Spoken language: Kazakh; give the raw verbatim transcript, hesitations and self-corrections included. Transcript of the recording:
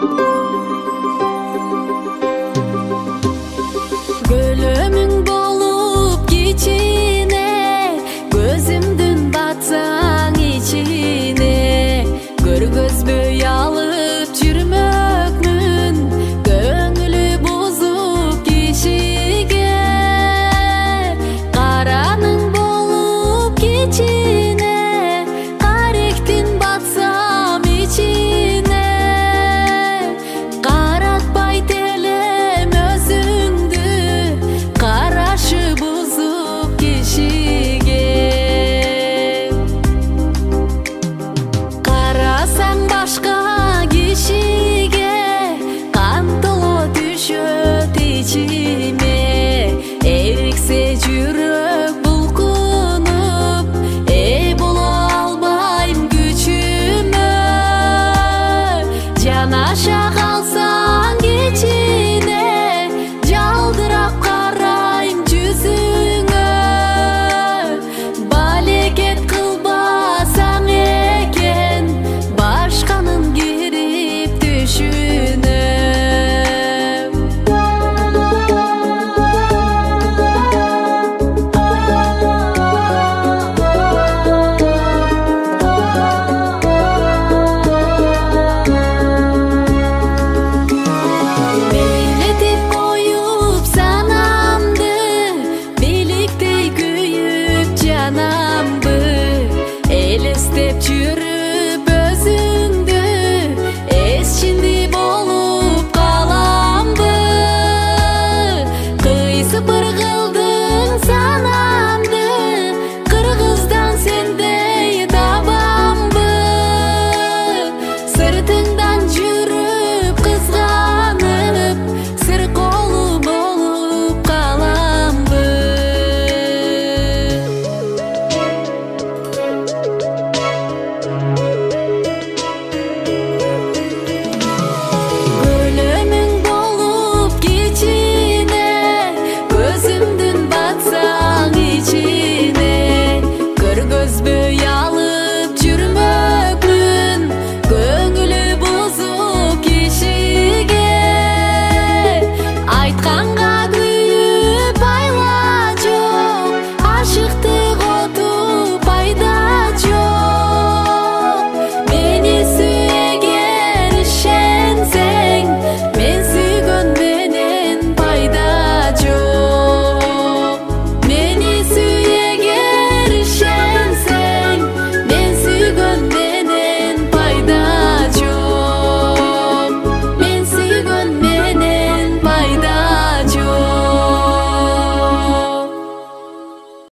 Gölümün bolup geçine, gözümdün batsan içine. Görgözböy alıp жүрмөкмүн, көңүлү бузуп кишиге. Караның болуп кечине, каректин батсам ичине. Каратпай телем өзүңдү, карашы бузуп кишиге. Карасаң башка кишиге, кантыло түшөт ичиме. Эриксе жүрөк булкунуп, эй боло албайм күчүмө. Жанашак